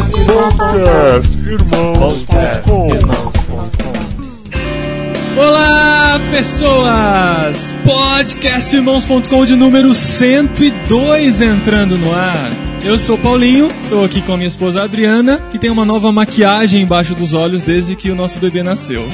Olá, pessoas! Podcastirmãos.com de número 102 entrando no ar. Eu sou Paulinho, estou aqui com a minha esposa Adriana, que tem uma nova maquiagem embaixo dos olhos desde que o nosso bebê nasceu.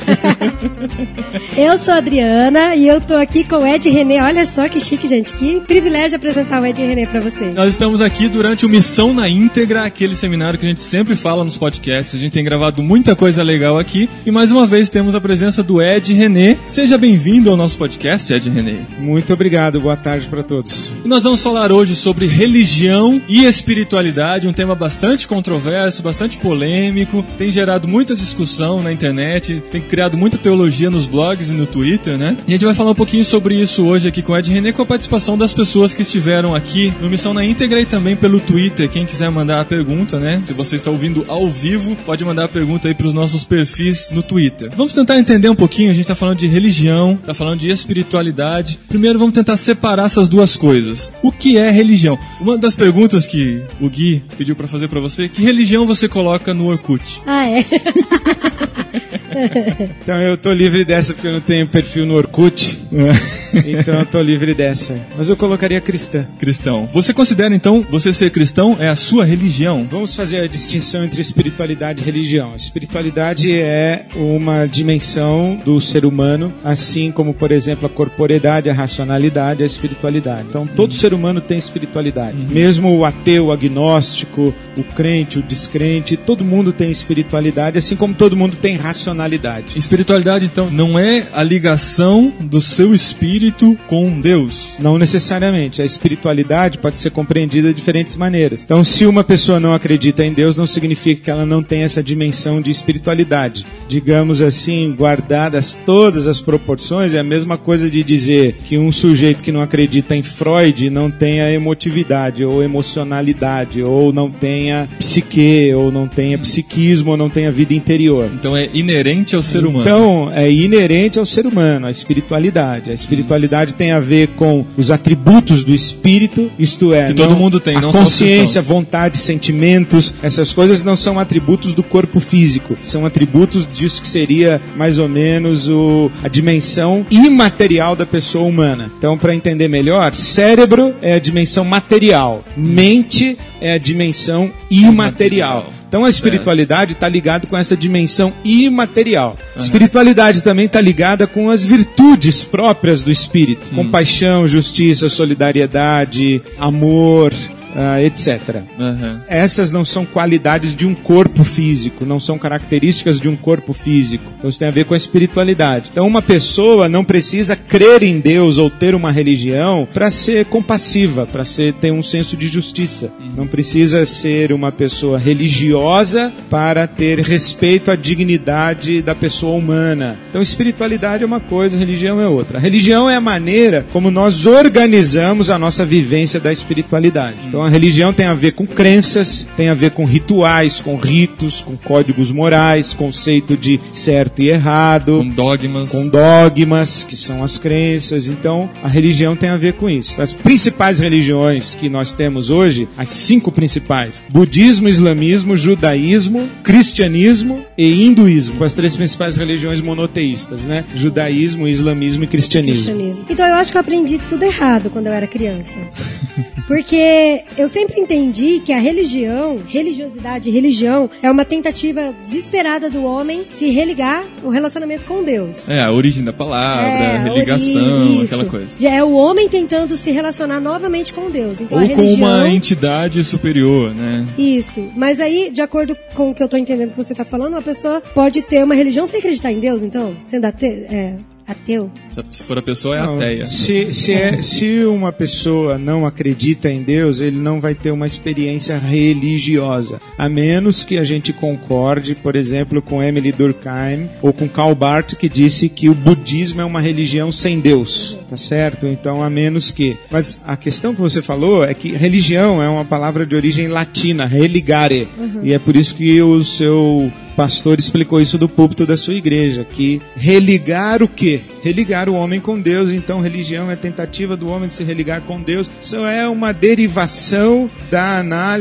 Eu sou a Adriana e eu tô aqui com o Ed René. Olha só que chique, gente. Que privilégio apresentar o Ed René pra vocês. Nós estamos aqui durante o Missão na Íntegra, aquele seminário que a gente sempre fala nos podcasts. A gente tem gravado muita coisa legal aqui. E mais uma vez temos a presença do Ed René. Seja bem-vindo ao nosso podcast, Ed René. Muito obrigado, boa tarde para todos. E nós vamos falar hoje sobre religião e espiritualidade, um tema bastante controverso, bastante polêmico, tem gerado muita discussão na internet, tem criado muita teologia nos blogs e no Twitter, né? E a gente vai falar um pouquinho sobre isso hoje aqui com o Ed René, com a participação das pessoas que estiveram aqui no Missão na Íntegra e também pelo Twitter. Quem quiser mandar a pergunta, né? Se você está ouvindo ao vivo, pode mandar a pergunta aí para os nossos perfis no Twitter. Vamos tentar entender um pouquinho, a gente está falando de religião, está falando de espiritualidade. Primeiro vamos tentar separar essas duas coisas. O que é religião? Uma das perguntas que o Gui pediu para fazer para você, que religião você coloca no Orkut? Ah, é? Então eu tô livre dessa porque eu não tenho perfil no Orkut. Então eu tô livre dessa. Mas eu colocaria cristã. Cristão. Você considera então, você ser cristão é a sua religião? Vamos fazer a distinção entre espiritualidade e religião. Espiritualidade é uma dimensão do ser humano, assim como, por exemplo, a corporeidade, a racionalidade, a espiritualidade. Então todo ser humano tem espiritualidade. Mesmo o ateu, o agnóstico, o crente, o descrente, todo mundo tem espiritualidade, assim como todo mundo tem racionalidade. Espiritualidade, então, não é a ligação do seu espírito com Deus? Não necessariamente. A espiritualidade pode ser compreendida de diferentes maneiras. Então, se uma pessoa não acredita em Deus, não significa que ela não tem essa dimensão de espiritualidade. Digamos assim, guardadas todas as proporções, é a mesma coisa de dizer que um sujeito que não acredita em Freud não tenha emotividade, ou emocionalidade, ou não tenha psique, ou não tenha psiquismo, ou não tenha vida interior. Então é inerente ao ser humano. Então, é inerente ao ser humano, a espiritualidade. A espiritualidade tem a ver com os atributos do espírito, isto é, que todo mundo tem, a não consciência, vontade, sentimentos, essas coisas não são atributos do corpo físico, são atributos disso que seria mais ou menos a dimensão imaterial da pessoa humana. Então, para entender melhor, cérebro é a dimensão material, mente é a dimensão imaterial. Então a espiritualidade está ligada com essa dimensão imaterial. Espiritualidade também está ligada com as virtudes próprias do espírito. Compaixão, justiça, solidariedade, amor, etc. Essas não são qualidades de um corpo físico, não são características de um corpo físico. Então isso tem a ver com a espiritualidade. Então uma pessoa não precisa crer em Deus ou ter uma religião para ser compassiva, para ter um senso de justiça. Não precisa ser uma pessoa religiosa para ter respeito à dignidade da pessoa humana. Então espiritualidade é uma coisa, religião é outra. A religião é a maneira como nós organizamos a nossa vivência da espiritualidade. Então a religião tem a ver com crenças, tem a ver com rituais, com ritos, com códigos morais, conceito de certo e errado. Com dogmas, que são as crenças. Então a religião tem a ver com isso. As principais religiões que nós temos hoje, as 5 principais: budismo, islamismo, judaísmo, cristianismo e hinduísmo. As 3 principais religiões monoteístas, né? Judaísmo, islamismo e cristianismo. Então eu acho que eu aprendi tudo errado quando eu era criança. Porque eu sempre entendi que a religiosidade e religião é uma tentativa desesperada do homem se religar o relacionamento com Deus. É, a origem da palavra, a religação, aquela coisa. É o homem tentando se relacionar novamente com Deus. Então, ou com uma entidade superior, né? Isso. Mas aí, de acordo com o que eu tô entendendo que você tá falando, uma pessoa pode ter uma religião sem acreditar em Deus, então? Sendo ateu? Se for a pessoa, é ateia. Se uma pessoa não acredita em Deus, ele não vai ter uma experiência religiosa. A menos que a gente concorde, por exemplo, com Emily Durkheim ou com Karl Barth, que disse que o budismo é uma religião sem Deus. Tá certo? Então, a menos que... Mas a questão que você falou é que religião é uma palavra de origem latina, religare. E é por isso que o seu pastor explicou isso do púlpito da sua igreja, que religar o quê? religar o homem com Deus. Então, religião é a tentativa do homem de se religar com Deus. Isso é uma derivação da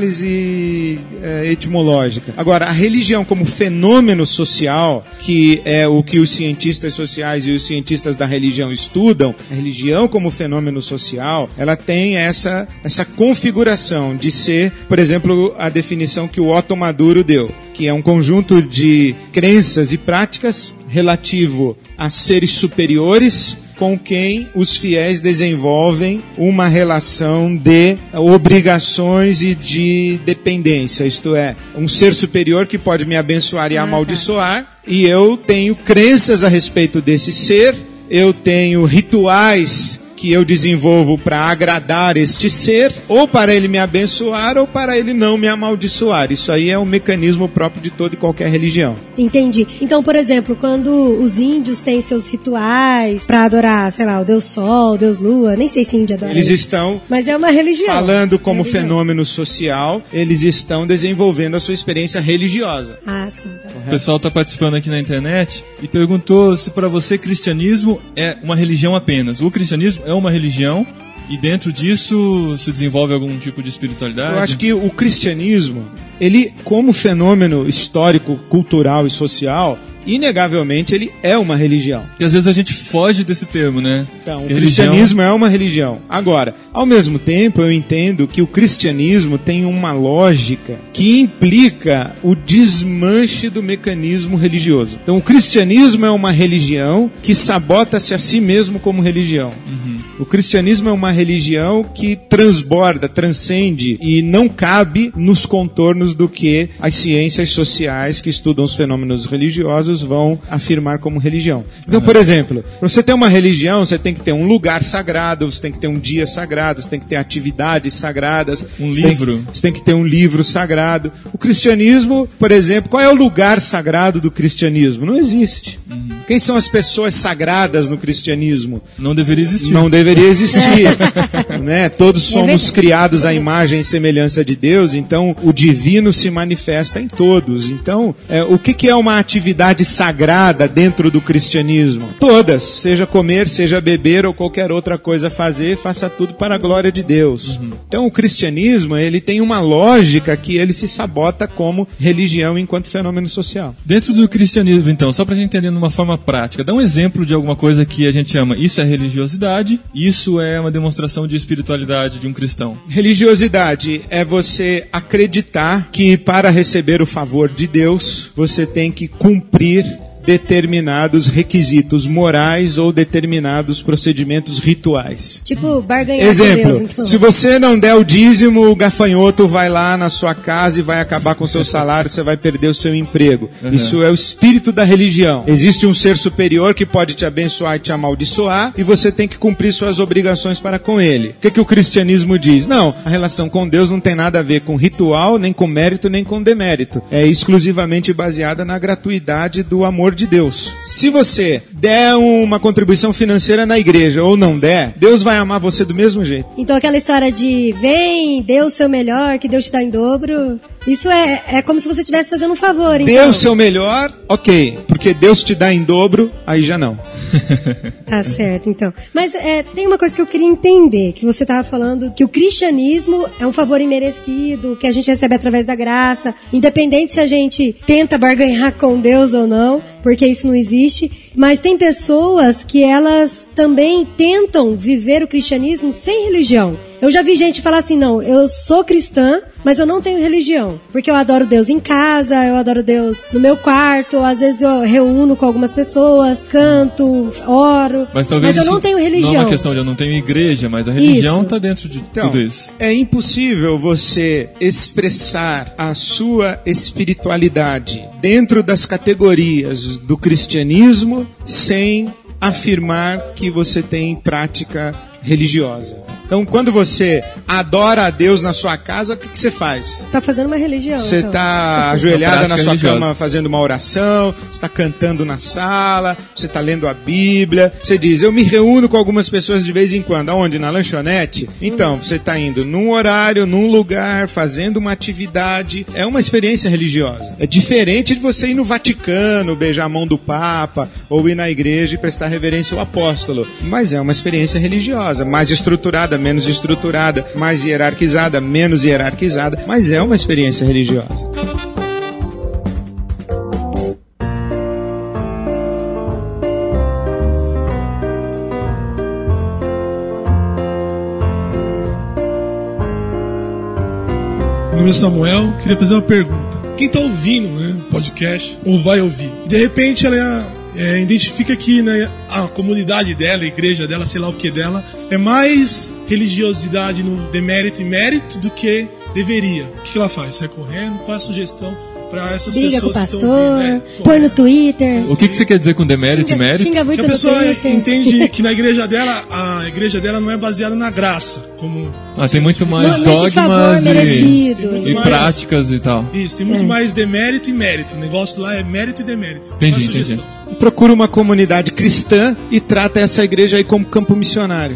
análise etimológica. Agora, a religião como fenômeno social, que é o que os cientistas sociais e os cientistas da religião estudam, a religião como fenômeno social, ela tem essa configuração de ser, por exemplo, a definição que o Otto Maduro deu, que é um conjunto de crenças e práticas relativo a seres superiores com quem os fiéis desenvolvem uma relação de obrigações e de dependência. Isto é, um ser superior que pode me abençoar e amaldiçoar, e eu tenho crenças a respeito desse ser, eu tenho rituais que eu desenvolvo para agradar este ser, ou para ele me abençoar, ou para ele não me amaldiçoar. Isso aí é um mecanismo próprio de toda e qualquer religião. Entendi. Então, por exemplo, quando os índios têm seus rituais para adorar, sei lá, o Deus Sol, o Deus Lua, nem sei se índio adora. Eles estão mas é uma religião. Falando como fenômeno social, eles estão desenvolvendo a sua experiência religiosa. Ah, sim. Tá. O pessoal está participando aqui na internet e perguntou se para você cristianismo é uma religião apenas. O cristianismo é uma religião e dentro disso se desenvolve algum tipo de espiritualidade? Eu acho que o cristianismo, ele como fenômeno histórico, cultural e social, inegavelmente ele é uma religião. Porque às vezes a gente foge desse termo, né? Então, o cristianismo é uma religião. Agora, ao mesmo tempo, eu entendo que o cristianismo tem uma lógica que implica o desmanche do mecanismo religioso. Então, o cristianismo é uma religião que sabota-se a si mesmo como religião. O cristianismo é uma religião que transborda, transcende e não cabe nos contornos do que as ciências sociais que estudam os fenômenos religiosos vão afirmar como religião. Então, por exemplo, para você ter uma religião, você tem que ter um lugar sagrado, você tem que ter um dia sagrado, você tem que ter atividades sagradas. Um livro. Você tem que ter um livro sagrado. O cristianismo, por exemplo, qual é o lugar sagrado do cristianismo? Não existe. Quem são as pessoas sagradas no cristianismo? Não deveria existir. Não deveria existir. Né? Todos somos criados à imagem e semelhança de Deus, então o divino se manifesta em todos. Então, o que é uma atividade sagrada dentro do cristianismo? Todas, seja comer, seja beber ou qualquer outra coisa fazer, faça tudo para a glória de Deus. Então o cristianismo, ele tem uma lógica que ele se sabota como religião enquanto fenômeno social. Dentro do cristianismo, então, só para a gente entender de uma forma prática, dá um exemplo de alguma coisa que a gente chama, isso é religiosidade, isso é uma demonstração de espiritualidade de um cristão. Religiosidade é você acreditar que para receber o favor de Deus, você tem que cumprir determinados requisitos morais ou determinados procedimentos rituais. Tipo, barganhar Exemplo, com Deus, então. Se você não der o dízimo, o gafanhoto vai lá na sua casa e vai acabar com o seu salário, você vai perder o seu emprego. Isso é o espírito da religião. Existe um ser superior que pode te abençoar e te amaldiçoar, e você tem que cumprir suas obrigações para com ele. O que o cristianismo diz? Não, a relação com Deus não tem nada a ver com ritual, nem com mérito, nem com demérito. É exclusivamente baseada na gratuidade do amor de Deus. Se você der uma contribuição financeira na igreja ou não der, Deus vai amar você do mesmo jeito. Então aquela história de vem, dê o seu melhor, que Deus te dá em dobro, isso é como se você estivesse fazendo um favor. Então. Dê o seu melhor, ok, porque Deus te dá em dobro, aí já não. Tá certo, então. Mas tem uma coisa que eu queria entender, que você estava falando, que o cristianismo é um favor imerecido, que a gente recebe através da graça, independente se a gente tenta barganhar com Deus ou não, porque isso não existe, mas tem pessoas que elas também tentam viver o cristianismo sem religião. Eu já vi gente falar assim, não, eu sou cristã, mas eu não tenho religião, porque eu adoro Deus em casa, eu adoro Deus no meu quarto, às vezes eu reúno com algumas pessoas, canto, oro, mas eu não tenho religião. Não é uma questão de eu não tenho igreja, mas a religião está dentro de tudo isso. É impossível você expressar a sua espiritualidade dentro das categorias do cristianismo sem afirmar que você tem prática religiosa. Então, quando você adora a Deus na sua casa, o que você faz? Tá fazendo uma religião. Você está ajoelhada na sua cama fazendo uma oração, você está cantando na sala, você está lendo a Bíblia. Você diz, eu me reúno com algumas pessoas de vez em quando. Aonde? Na lanchonete? Então, você está indo num horário, num lugar, fazendo uma atividade. É uma experiência religiosa. É diferente de você ir no Vaticano, beijar a mão do Papa, ou ir na igreja e prestar reverência ao apóstolo. Mas é uma experiência religiosa, mais estruturada, menos estruturada, mais hierarquizada, menos hierarquizada, mas é uma experiência religiosa. Meu nome é Samuel, queria fazer uma pergunta. Quem está ouvindo, né, podcast, ou vai ouvir, de repente ela identifica que, né, a comunidade dela, a igreja dela, sei lá o que dela, é mais religiosidade no demérito e mérito do que deveria. O que ela faz? Sai correndo? Qual é a sugestão para essas Liga pessoas com o que estão ouvindo? pastor, põe no Twitter. O que você quer dizer com demérito e mérito? Xinga muito Que a pessoa no Twitter. entende que na igreja dela, a igreja dela não é baseada na graça, como... Tem muito mais Nesse favor dogmas merecido. e práticas e tal. Isso, tem muito mais demérito e mérito. O negócio lá é mérito e demérito. Entendi, Qual a sugestão? Procura uma comunidade cristã e trata essa igreja aí como campo missionário.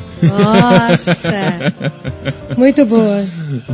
Nossa, muito boa.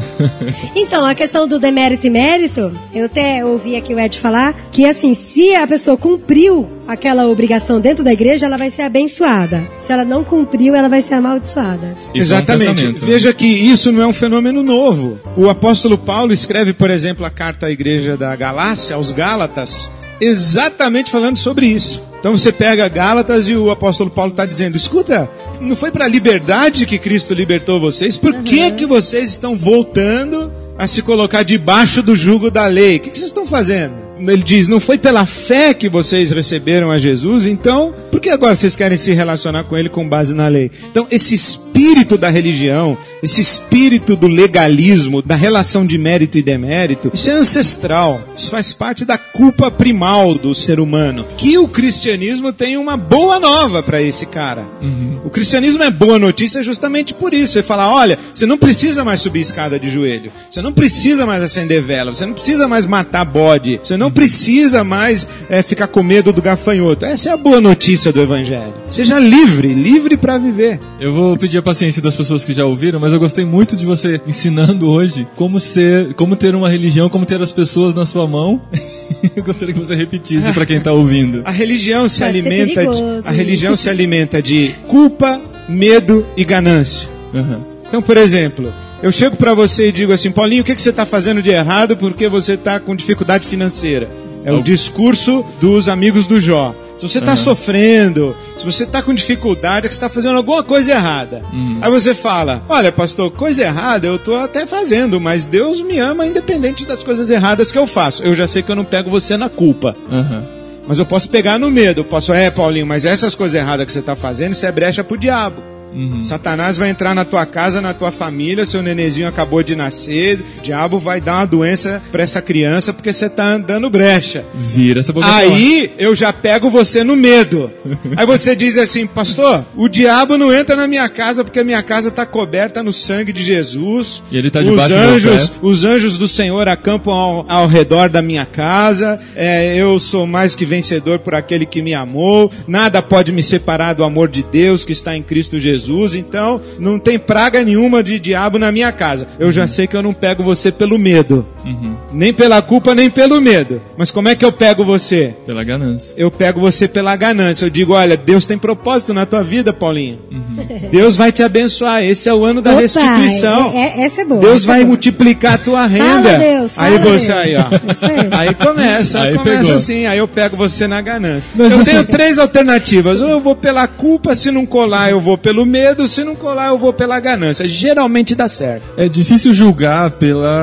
Então, a questão do demérito e mérito, eu até ouvi aqui o Ed falar que, assim, se a pessoa cumpriu aquela obrigação dentro da igreja, ela vai ser abençoada. Se ela não cumpriu, ela vai ser amaldiçoada. Isso Exatamente. É um pensamento. Veja que isso não é um fenômeno novo. O apóstolo Paulo escreve, por exemplo, a carta à igreja da Galácia, aos Gálatas, exatamente falando sobre isso. Então você pega Gálatas e o apóstolo Paulo está dizendo, escuta, não foi para a liberdade que Cristo libertou vocês? Por que vocês estão voltando a se colocar debaixo do jugo da lei? O que vocês estão fazendo? Ele diz, não foi pela fé que vocês receberam a Jesus, então, por que agora vocês querem se relacionar com ele com base na lei? Então, esse espírito da religião, esse espírito do legalismo, da relação de mérito e demérito, isso é ancestral, isso faz parte da culpa primal do ser humano, que o cristianismo tem uma boa nova para esse cara. O cristianismo é boa notícia justamente por isso. Ele fala, olha, você não precisa mais subir escada de joelho, você não precisa mais acender vela, você não precisa mais matar bode, você não precisa mais ficar com medo do gafanhoto. Essa é a boa notícia do evangelho. Seja livre para viver. Eu vou pedir a paciência das pessoas que já ouviram, mas eu gostei muito de você ensinando hoje como ter uma religião, como ter as pessoas na sua mão. Eu gostaria que você repetisse para quem está ouvindo. A religião se Pode ser alimenta perigoso. a religião se alimenta de culpa, medo e ganância. Então, por exemplo, eu chego para você e digo assim, Paulinho, o que você está fazendo de errado porque você está com dificuldade financeira? É o discurso dos amigos do Jó. Se você está sofrendo, se você está com dificuldade, é que você está fazendo alguma coisa errada. Aí você fala, olha pastor, coisa errada eu estou até fazendo, mas Deus me ama independente das coisas erradas que eu faço. Eu já sei que eu não pego você na culpa. Mas eu posso pegar no medo. Eu posso, Paulinho, mas essas coisas erradas que você está fazendo, isso é brecha pro diabo. Satanás vai entrar na tua casa, na tua família, seu nenenzinho acabou de nascer, o diabo vai dar uma doença pra essa criança porque você tá dando brecha. Vira essa boca. Aí eu já pego você no medo. Aí você diz assim, pastor, o diabo não entra na minha casa porque a minha casa tá coberta no sangue de Jesus. E ele tá debaixo do meu pé. Os anjos do Senhor acampam ao redor da minha casa. Eu sou mais que vencedor por aquele que me amou. Nada pode me separar do amor de Deus que está em Cristo Jesus. Então não tem praga nenhuma de diabo na minha casa. Eu já sei que eu não pego você pelo medo. Nem pela culpa, nem pelo medo. Mas como é que eu pego você? Pela ganância. Eu pego você pela ganância. Eu digo, olha, Deus tem propósito na tua vida, Paulinho. Deus vai te abençoar. Esse é o ano da restituição. Essa é boa. Deus vai multiplicar a tua renda. Fala, Deus, aí você Deus. aí, ó. Aí começa assim. Aí eu pego você na ganância. Mas eu assim, tenho 3 alternativas. Ou eu vou pela culpa, se não colar eu vou pelo medo, se não colar eu vou pela ganância. Geralmente dá certo. É difícil julgar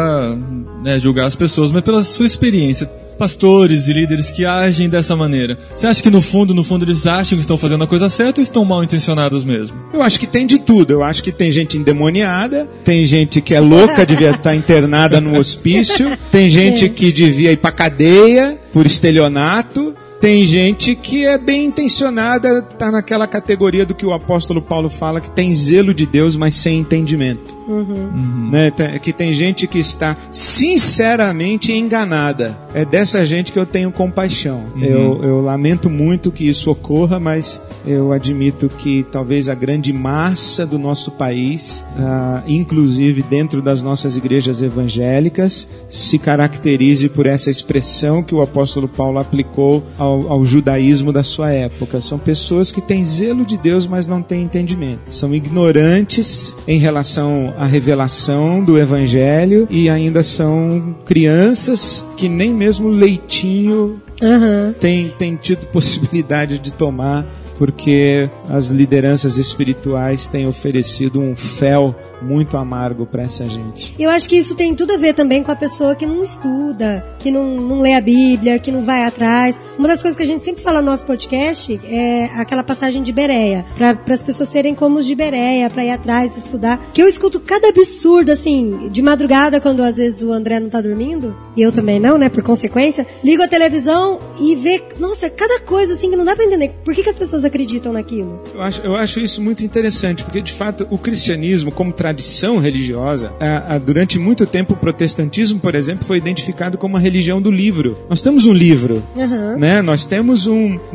julgar as pessoas, mas pela sua experiência. Pastores e líderes que agem dessa maneira. Você acha que no fundo eles acham que estão fazendo a coisa certa ou estão mal intencionados mesmo? Eu acho que tem de tudo. Eu acho que tem gente endemoniada, tem gente que é louca, devia estar internada no hospício, tem gente que devia ir pra cadeia por estelionato, Tem gente que é bem intencionada, tá naquela categoria do que o apóstolo Paulo fala, que tem zelo de Deus, mas sem entendimento. Né? Que tem gente que está sinceramente enganada. É dessa gente que eu tenho compaixão. Eu lamento muito que isso ocorra, mas eu admito que talvez a grande massa do nosso país, inclusive dentro das nossas igrejas evangélicas, se caracterize por essa expressão que o apóstolo Paulo aplicou ao judaísmo da sua época. São pessoas que têm zelo de Deus, mas não têm entendimento. São ignorantes em relação à revelação do evangelho e ainda são crianças que nem mesmo leitinho tem tido possibilidade de tomar, porque as lideranças espirituais têm oferecido um fel muito amargo para essa gente. Eu acho que isso tem tudo a ver também com a pessoa que não estuda, que não lê a Bíblia, que não vai atrás. Uma das coisas que a gente sempre fala no nosso podcast é aquela passagem de Bereia, para as pessoas serem como os de Bereia, para ir atrás, estudar. Que eu escuto cada absurdo, assim, de madrugada, quando às vezes o André não tá dormindo, e eu também não, né, por consequência, ligo a televisão e vê, nossa, cada coisa assim que não dá para entender. Por que as pessoas acreditam naquilo? Eu acho isso muito interessante, porque de fato o cristianismo, como tradição religiosa, durante muito tempo o protestantismo, por exemplo, foi identificado como uma religião do livro. Nós temos um livro, né? Nós temos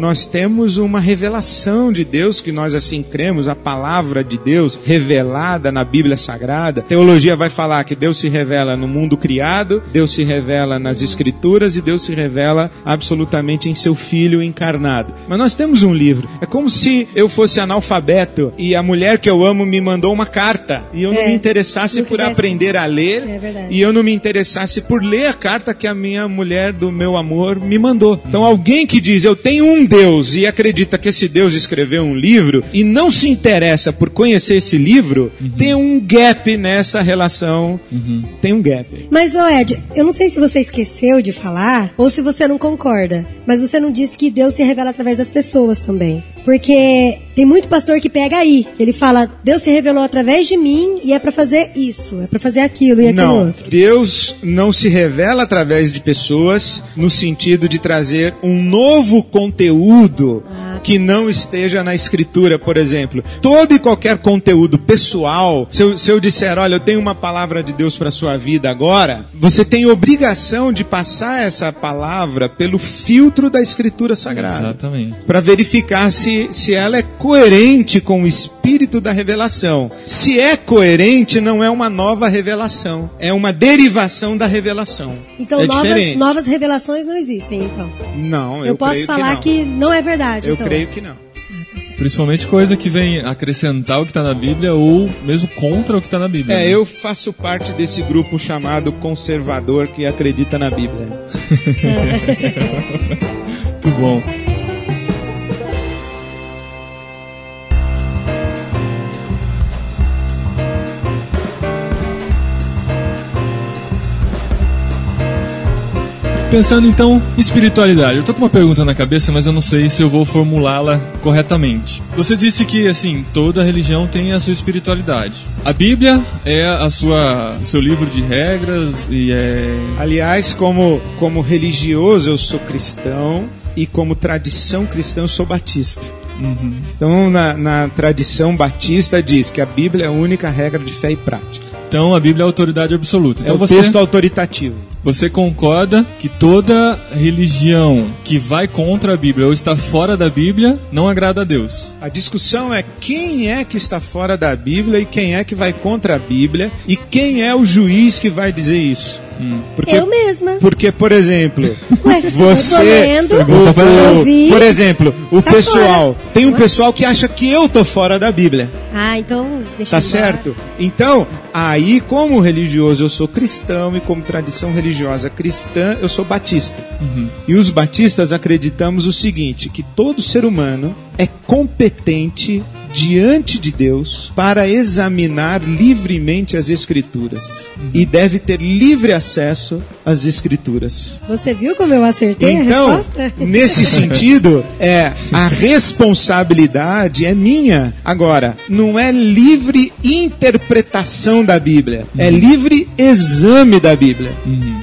uma revelação de Deus, que nós assim cremos, a palavra de Deus revelada na Bíblia Sagrada. A teologia vai falar que Deus se revela no mundo criado, Deus se revela nas Escrituras e Deus se revela absolutamente em seu Filho encarnado. Mas nós temos um livro. É como se eu fosse analfabeto e a mulher que eu amo me mandou uma carta e eu não me interessasse por aprender a ler, e eu não me interessasse por ler a carta que a minha mulher do meu amor me mandou. Então alguém que diz, eu tenho um Deus, e acredita que esse Deus escreveu um livro, e não se interessa por conhecer esse livro, tem um gap nessa relação, tem um gap. Mas, Ed, eu não sei se você esqueceu de falar, ou se você não concorda, mas você não disse que Deus se revela através das pessoas também. Porque tem muito pastor que pega aí. Ele fala, Deus se revelou através de mim e é pra fazer isso, é pra fazer aquilo e aquilo outro. Deus não se revela através de pessoas no sentido de trazer um novo conteúdo que não esteja na Escritura, por exemplo. Todo e qualquer conteúdo pessoal, se eu disser, olha, eu tenho uma palavra de Deus para sua vida agora, você tem obrigação de passar essa palavra pelo filtro da Escritura Sagrada. Exatamente. Para verificar se ela é coerente com o espírito da revelação. Se é coerente, não é uma nova revelação. É uma derivação da revelação. Então novas revelações não existem, então? Não, eu posso falar que não é verdade, eu então. creio que não. Principalmente coisa que vem acrescentar o que está na Bíblia ou mesmo contra o que está na Bíblia. Né? Eu faço parte desse grupo chamado conservador que acredita na Bíblia. Muito bom. Pensando então em espiritualidade, eu tô com uma pergunta na cabeça, mas eu não sei se eu vou formulá-la corretamente. Você disse que, assim, toda religião tem a sua espiritualidade. A Bíblia é o seu livro de regras e é... Aliás, como religioso eu sou cristão e como tradição cristã eu sou batista. Então, na tradição batista diz que a Bíblia é a única regra de fé e prática. Então a Bíblia é a autoridade absoluta. Então, é o texto autoritativo. Você concorda que toda religião que vai contra a Bíblia ou está fora da Bíblia não agrada a Deus? A discussão é quem é que está fora da Bíblia e quem é que vai contra a Bíblia e quem é o juiz que vai dizer isso. Porque, eu mesma. Porque, por exemplo, você... por exemplo, o pessoal... Fora. Tem um pessoal que acha que eu tô fora da Bíblia. Então... Tá certo? Então, aí, como religioso, eu sou cristão e como tradição religiosa cristã, eu sou batista. E os batistas acreditamos o seguinte, que todo ser humano é competente diante de Deus para examinar livremente as Escrituras e deve ter livre acesso às Escrituras. Você viu como eu acertei a resposta? Nesse sentido, a responsabilidade é minha. Agora, não é livre interpretação da Bíblia, é livre exame da Bíblia.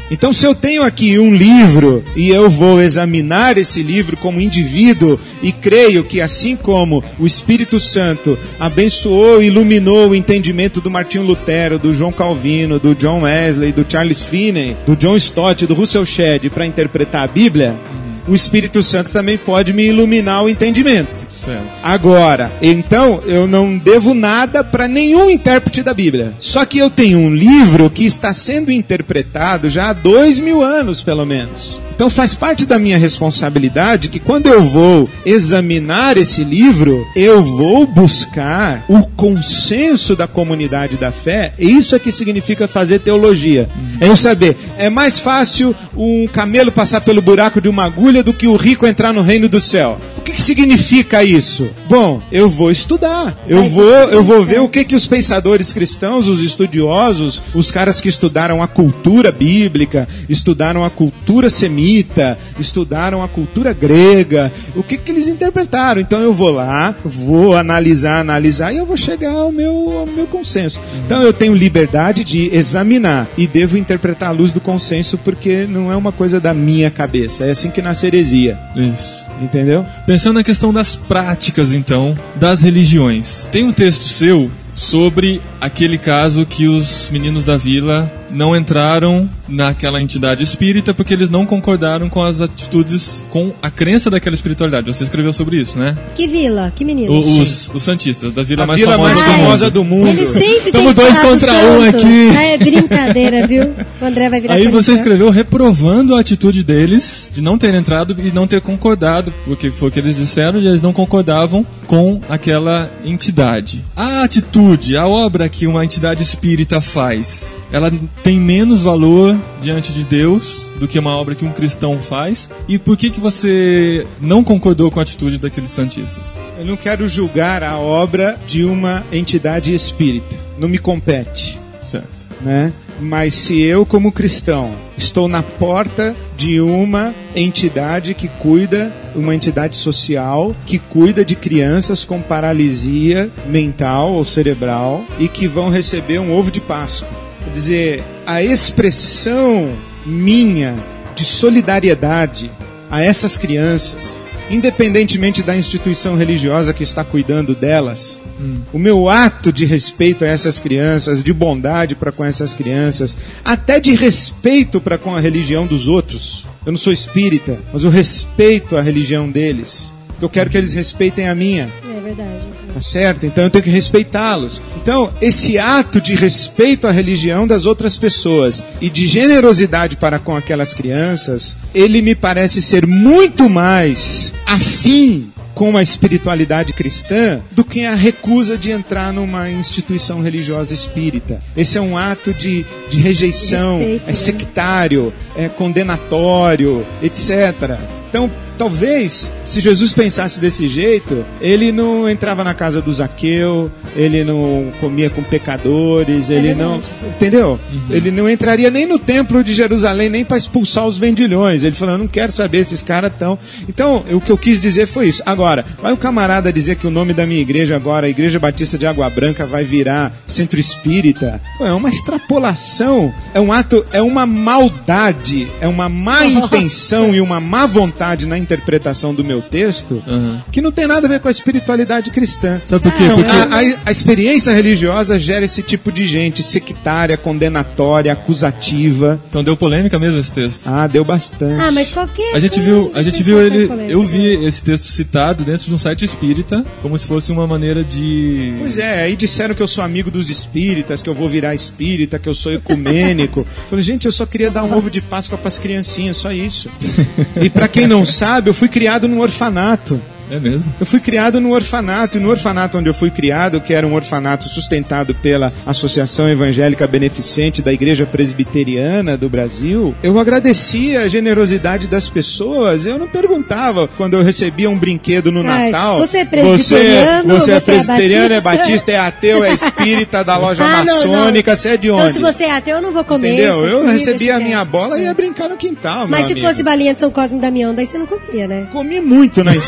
Então, se eu tenho aqui um livro e eu vou examinar esse livro como indivíduo e creio que assim como o Espírito Santo abençoou e iluminou o entendimento do Martinho Lutero, do João Calvino, do John Wesley, do Charles Finney, do John Stott, do Russell Shedd para interpretar a Bíblia, o Espírito Santo também pode me iluminar o entendimento. Certo. Agora, então, eu não devo nada para nenhum intérprete da Bíblia. Só que eu tenho um livro que está sendo interpretado já há 2000 anos, pelo menos. Então faz parte da minha responsabilidade que quando eu vou examinar esse livro, eu vou buscar o consenso da comunidade da fé. E isso é que significa fazer teologia. É eu saber, é mais fácil um camelo passar pelo buraco de uma agulha do que o rico entrar no reino do céu. O que significa isso? Bom, eu vou estudar. Eu vou ver o que os pensadores cristãos, os estudiosos, os caras que estudaram a cultura bíblica, estudaram a cultura semita, estudaram a cultura grega, o que eles interpretaram. Então eu vou lá, vou analisar e eu vou chegar ao meu consenso. Então eu tenho liberdade de examinar e devo interpretar à luz do consenso, porque não é uma coisa da minha cabeça. É assim que nasce heresia. Isso. Entendeu? Pensando na questão das práticas, então, das religiões. Tem um texto seu sobre aquele caso que os meninos da vila não entraram naquela entidade espírita porque eles não concordaram com as atitudes, com a crença daquela espiritualidade. Você escreveu sobre isso, né? Que vila? Que meninos? Os santistas, da vila a mais vila famosa do mundo. Eles sempre Estamos têm dois que contra falar do um santo. aqui. É brincadeira, viu? O André vai virar Aí você corintiano. escreveu reprovando a atitude deles de não ter entrado e não ter concordado, porque foi o que eles disseram, e eles não concordavam com aquela entidade. A atitude, a obra que uma entidade espírita faz, ela tem menos valor diante de Deus do que uma obra que um cristão faz? E por que você não concordou com a atitude daqueles santistas? Eu não quero julgar a obra de uma entidade espírita. Não me compete. Certo. Né? Mas se eu, como cristão, estou na porta de uma entidade que cuida, uma entidade social, que cuida de crianças com paralisia mental ou cerebral e que vão receber um ovo de Páscoa. Quer dizer, a expressão minha de solidariedade a essas crianças, independentemente da instituição religiosa que está cuidando delas, o meu ato de respeito a essas crianças, de bondade para com essas crianças, até de respeito para com a religião dos outros. Eu não sou espírita, mas eu respeito a religião deles. Eu quero que eles respeitem a minha. É verdade. Tá certo? Então eu tenho que respeitá-los. Então, esse ato de respeito à religião das outras pessoas e de generosidade para com aquelas crianças, ele me parece ser muito mais afim com a espiritualidade cristã do que a recusa de entrar numa instituição religiosa espírita. Esse é um ato de rejeição, respeito, é sectário, é condenatório, etc. Então, talvez, se Jesus pensasse desse jeito, ele não entrava na casa do Zaqueu, ele não comia com pecadores, ele não... Entendeu? Ele não entraria nem no templo de Jerusalém, nem para expulsar os vendilhões. Ele falou, eu não quero saber, esses caras estão... Então, o que eu quis dizer foi isso. Agora, vai o camarada dizer que o nome da minha igreja agora, a Igreja Batista de Água Branca, vai virar centro espírita. Pô, é uma extrapolação, é um ato, é uma maldade, é uma má intenção e uma má vontade na interpretação do meu texto, que não tem nada a ver com a espiritualidade cristã. Sabe por quê? Não, Porque... a experiência religiosa gera esse tipo de gente sectária, condenatória, acusativa. Então deu polêmica mesmo esse texto. Ah, deu bastante. Ah, mas qualquer A gente coisa, viu ele. polêmica. Eu vi esse texto citado dentro de um site espírita, como se fosse uma maneira de... Pois é, aí disseram que eu sou amigo dos espíritas, que eu vou virar espírita, que eu sou ecumênico. Falei, gente, eu só queria dar um ovo de Páscoa para as criancinhas, só isso. E para quem não sabe, eu fui criado num orfanato. É mesmo? Eu fui criado no orfanato, e no orfanato onde eu fui criado, que era um orfanato sustentado pela Associação Evangélica Beneficente da Igreja Presbiteriana do Brasil, eu agradecia a generosidade das pessoas. Eu não perguntava quando eu recebia um brinquedo no Natal. Você é presbiteriano? Você é presbiteriano, é batista, é ateu, é espírita da loja maçônica, você é de onde? Então se você é ateu, eu não vou comer. Entendeu? Eu comida, recebia a deixa minha quieto. bola e ia brincar no quintal, Mas meu se amigo. fosse balinha de São Cosme e Damião, daí você não comia, né? Comi muito na infância, você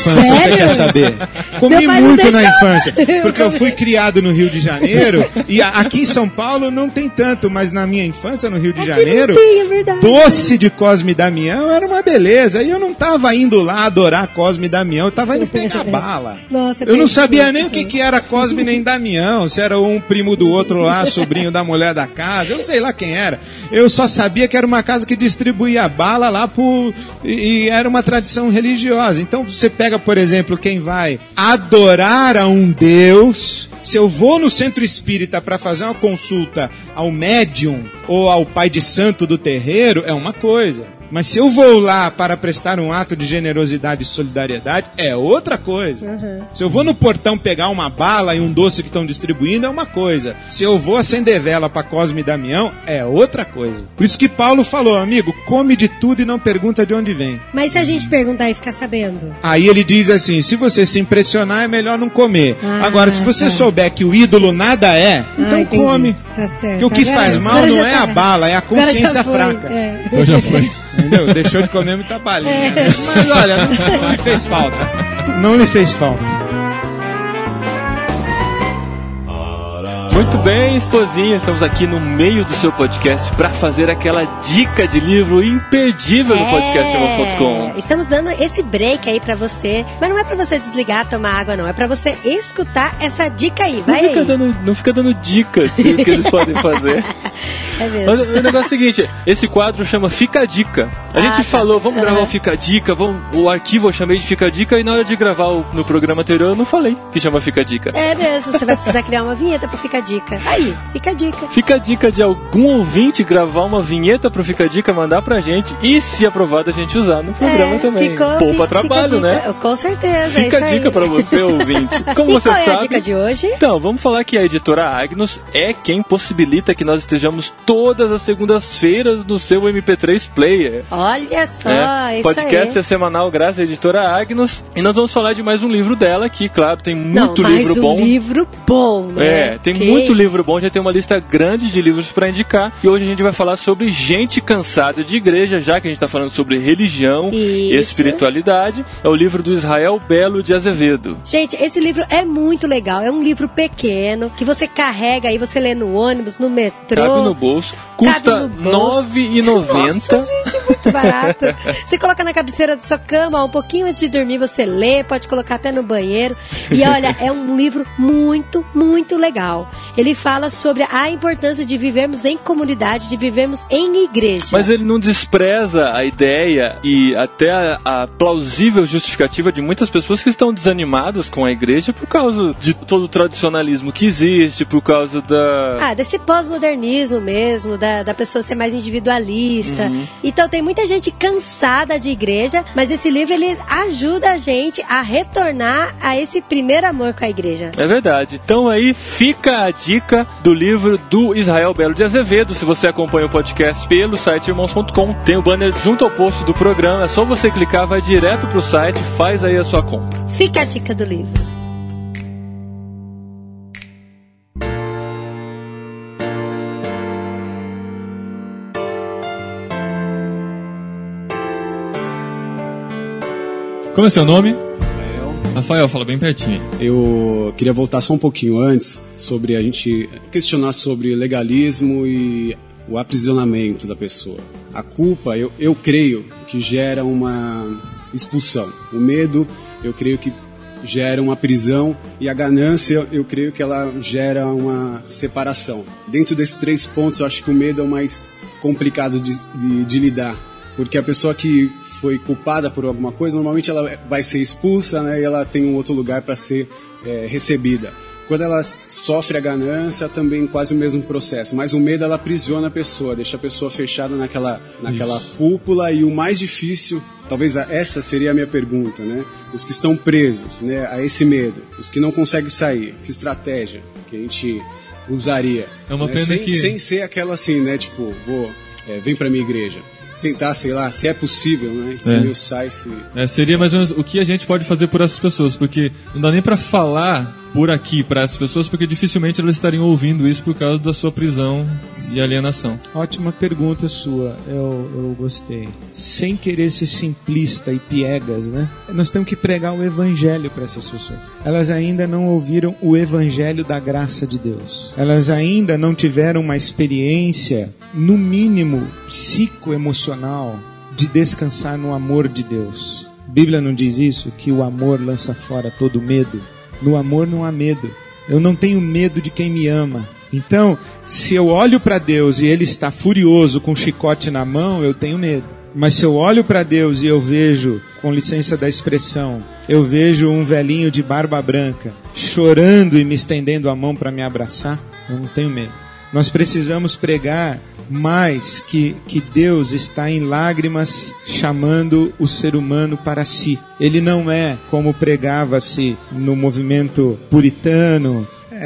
quer saber? Comi Meu pai não muito na deixava. infância, porque eu fui criado no Rio de Janeiro, e aqui em São Paulo não tem tanto, mas na minha infância no Rio de Janeiro, não tem, é verdade. doce de Cosme e Damião era uma beleza, e eu não tava indo lá adorar Cosme e Damião, eu tava indo pegar bala. Nossa, Eu não perdi sabia muito nem o que era Cosme nem Damião, se era um primo do outro lá, sobrinho da mulher da casa, eu não sei lá quem era. Eu só sabia que era uma casa que distribuía bala lá e era uma tradição religiosa. Então você pega, por exemplo, quem vai adorar a um Deus. Se eu vou no centro espírita para fazer uma consulta ao médium ou ao pai de santo do terreiro, é uma coisa. Mas se eu vou lá para prestar um ato de generosidade e solidariedade, é outra coisa. Se eu vou no portão pegar uma bala e um doce que estão distribuindo, é uma coisa. Se eu vou acender vela para Cosme e Damião, é outra coisa. Por isso que Paulo falou, amigo, come de tudo e não pergunta de onde vem. Mas se a gente perguntar e ficar sabendo? Aí ele diz assim, se você se impressionar, é melhor não comer. Ah, Agora, se você tá. souber que o ídolo nada é, então Entendi. come. Tá certo. Porque o que Agora- faz mal agora não já é tá. a bala, é a Agora já consciência foi, fraca. é. Então já foi. Entendeu? Deixou de comer muita balinha. Né? Mas olha, não lhe fez falta. Não lhe fez falta. Muito bem, esposinha, estamos aqui no meio do seu podcast para fazer aquela dica de livro imperdível no podcastirmãos.com. Estamos dando esse break aí pra você, mas não é pra você desligar, tomar água, não. É pra você escutar essa dica aí. Vai aí. Não fica dando dicas do que eles podem fazer. É mesmo. Mas o negócio é o seguinte, esse quadro chama Fica a Dica. A gente tá. falou, vamos gravar o Fica a Dica, o arquivo eu chamei de Fica a Dica, e na hora de gravar no programa anterior eu não falei que chama Fica a Dica. É mesmo, você vai precisar criar uma vinheta pro Fica a Dica. Aí, fica a dica. Fica a dica de algum ouvinte gravar uma vinheta pro Fica a Dica, mandar pra gente e, se aprovado, a gente usar no programa também. Poupa trabalho, né? Com certeza. Fica é a isso dica aí. pra você, ouvinte. Como E você qual é sabe. a dica de hoje? Então, vamos falar que a editora Agnus é quem possibilita que nós estejamos todas as segundas-feiras no seu MP3 Player. Olha só, isso Podcast aí. é semanal graças à editora Agnus. E nós vamos falar de mais um livro dela, que, claro, tem muito livro bom. Livro bom, né? Tem muito livro bom, já tem uma lista grande de livros para indicar. E hoje a gente vai falar sobre gente cansada de igreja, já que a gente está falando sobre religião e espiritualidade. É o livro do Israel Belo de Azevedo. Gente, esse livro é muito legal. É um livro pequeno, que você carrega aí, você lê no ônibus, no metrô. Cabe no bolso. Custa R$ 9,90. Nossa, gente, muito barato. Você coloca na cabeceira da sua cama, um pouquinho antes de dormir, você lê, pode colocar até no banheiro. E olha, é um livro muito, muito legal. Ele fala sobre a importância de vivermos em comunidade, de vivermos em igreja. Mas ele não despreza a ideia e até a plausível justificativa de muitas pessoas que estão desanimadas com a igreja por causa de todo o tradicionalismo que existe, por causa desse pós-modernismo mesmo, da pessoa ser mais individualista. Então tem muita gente cansada de igreja, mas esse livro ele ajuda a gente a retornar a esse primeiro amor com a igreja. É verdade. Então aí fica a dica do livro do Israel Belo de Azevedo. Se você acompanha o podcast pelo site irmãos.com, tem o banner junto ao post do programa. É só você clicar, vai direto pro site, faz aí a sua compra. Fica a dica do livro. Como é seu nome? Rafael, fala bem pertinho. Eu queria voltar só um pouquinho antes sobre a gente questionar sobre legalismo e o aprisionamento da pessoa. A culpa, eu creio que gera uma expulsão. O medo, eu creio que gera uma prisão, e a ganância, eu creio que ela gera uma separação. Dentro desses 3 pontos, eu acho que o medo é o mais complicado de lidar, porque a pessoa que foi culpada por alguma coisa, normalmente ela vai ser expulsa, né, e ela tem um outro lugar para ser recebida. Quando ela sofre a ganância, também quase o mesmo processo. Mas o medo, ela aprisiona a pessoa, deixa a pessoa fechada naquela cúpula. E o mais difícil, talvez essa seria a minha pergunta, né? Os que estão presos, né, a esse medo, os que não conseguem sair, que estratégia que a gente usaria? É uma pena sem ser aquela assim, né? Tipo, vem pra minha igreja. Tentar, sei lá, se é possível, né? Se meu sai, se... Seria mais ou menos o que a gente pode fazer por essas pessoas, porque não dá nem pra falar por aqui para as pessoas, porque dificilmente elas estariam ouvindo isso por causa da sua prisão e alienação. Ótima pergunta sua, eu gostei. Sem querer ser simplista e piegas, né? Nós temos que pregar o evangelho para essas pessoas. Elas ainda não ouviram o evangelho da graça de Deus. Elas ainda não tiveram uma experiência, no mínimo, psicoemocional, de descansar no amor de Deus. A Bíblia não diz isso? Que o amor lança fora todo medo? No amor não há medo. Eu não tenho medo de quem me ama. Então, se eu olho para Deus e Ele está furioso com um chicote na mão, eu tenho medo. Mas se eu olho para Deus e eu vejo, com licença da expressão, eu vejo um velhinho de barba branca chorando e me estendendo a mão para me abraçar, eu não tenho medo. Nós precisamos pregar mais que Deus está em lágrimas chamando o ser humano para si. Ele não é como pregava-se no movimento puritano.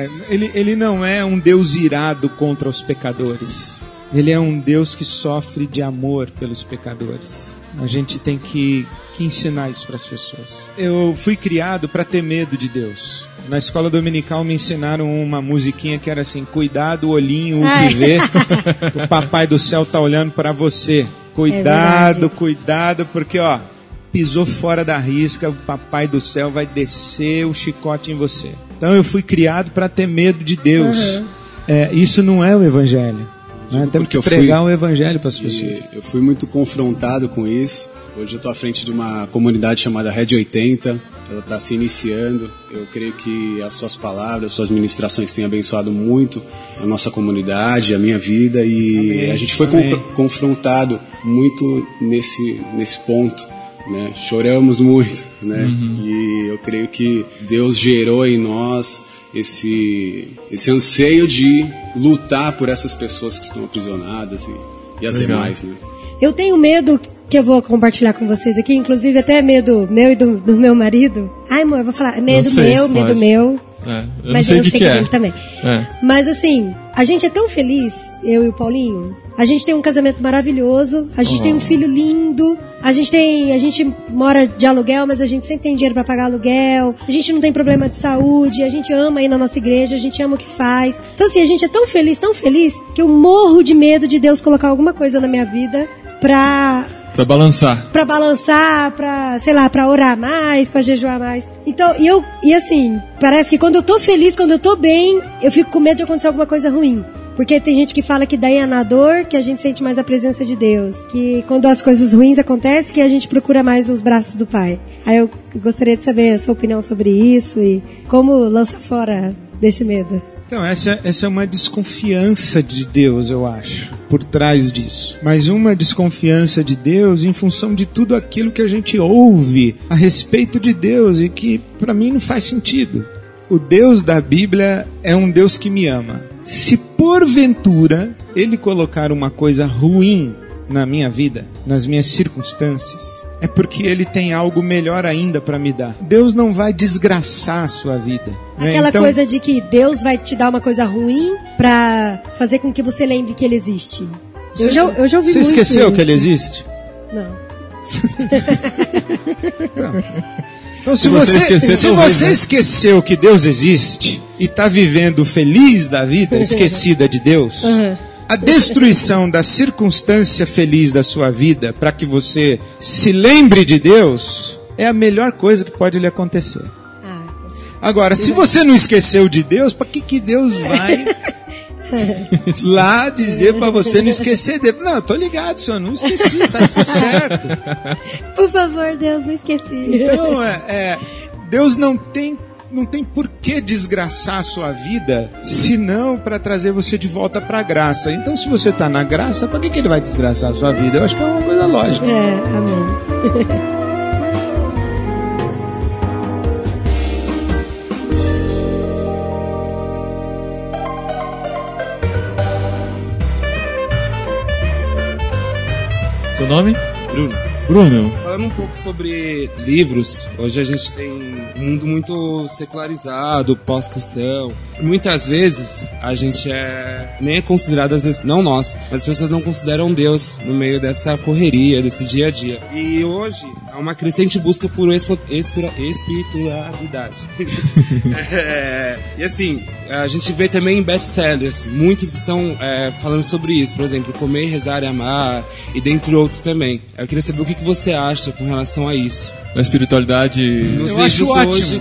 Ele não é um Deus irado contra os pecadores. Ele é um Deus que sofre de amor pelos pecadores. A gente tem que ensinar isso para as pessoas. Eu fui criado para ter medo de Deus. Na escola dominical me ensinaram uma musiquinha que era assim: cuidado, olhinho, o que vê, o papai do céu tá olhando para você. Cuidado, cuidado, porque ó, pisou fora da risca, o papai do céu vai descer o chicote em você. Então eu fui criado para ter medo de Deus. Isso não é o evangelho. Né? Temos que pregar o evangelho para as pessoas. Eu fui muito confrontado com isso. Hoje eu estou à frente de uma comunidade chamada Red 80. Ela está se iniciando. Eu creio que as suas palavras, as suas ministrações têm abençoado muito a nossa comunidade, a minha vida. E amém, a gente foi confrontado muito nesse ponto, né? Choramos muito, né? E eu creio que Deus gerou em nós esse anseio de lutar por essas pessoas que estão aprisionadas e as demais, né? Eu tenho medo que eu vou compartilhar com vocês aqui, inclusive até medo meu e do meu marido. Ai, amor, eu vou falar, medo meu. Eu mas não sei o que é. Dele também. Mas assim, a gente é tão feliz, eu e o Paulinho. A gente tem um casamento maravilhoso, a gente tem um filho lindo, a gente mora de aluguel, mas a gente sempre tem dinheiro para pagar aluguel, a gente não tem problema de saúde, a gente ama ir na nossa igreja, a gente ama o que faz. Então assim, a gente é tão feliz, que eu morro de medo de Deus colocar alguma coisa na minha vida pra balançar. Pra balançar, pra orar mais, pra jejuar mais. Então, e assim, parece que quando eu tô feliz, quando eu tô bem, eu fico com medo de acontecer alguma coisa ruim. Porque tem gente que fala que daí é na dor que a gente sente mais a presença de Deus. Que quando as coisas ruins acontecem, que a gente procura mais os braços do Pai. Aí eu gostaria de saber a sua opinião sobre isso e como lança fora desse medo. Então, essa é uma desconfiança de Deus, eu acho, por trás disso. Mas uma desconfiança de Deus em função de tudo aquilo que a gente ouve a respeito de Deus e que, para mim, não faz sentido. O Deus da Bíblia é um Deus que me ama. Se porventura Ele colocar uma coisa ruim na minha vida, nas minhas circunstâncias, é porque Ele tem algo melhor ainda para me dar. Deus não vai desgraçar a sua vida. Aquela coisa de que Deus vai te dar uma coisa ruim para fazer com que você lembre que Ele existe. Eu já ouvi muito isso. Você esqueceu que Ele existe? Não. Então, se você esqueceu que Deus existe e está vivendo feliz da vida, esquecida de Deus, a destruição da circunstância feliz da sua vida para que você se lembre de Deus é a melhor coisa que pode lhe acontecer. Agora, se você não esqueceu de Deus, para que Deus vai lá dizer para você não esquecer dele? Não, eu tô ligado, senhor, não esqueci, tá tudo certo. Por favor, Deus, não esqueci. Então, Deus não tem por que desgraçar a sua vida, senão para trazer você de volta para a graça. Então, se você está na graça, para que Ele vai desgraçar a sua vida? Eu acho que é uma coisa lógica. Amém. Seu nome? Bruno. Bruno? Falando um pouco sobre livros, hoje a gente tem um mundo muito secularizado, pós-cristão. Muitas vezes a gente nem é considerado, às vezes, não nós, mas as pessoas não consideram Deus no meio dessa correria, desse dia a dia. E hoje há uma crescente busca por espiritualidade. E assim, a gente vê também em best-sellers, muitos estão falando sobre isso, por exemplo, Comer, Rezar e Amar, e dentre outros também. Eu queria saber o que você acha com relação a isso. A espiritualidade... Eu acho ótimo.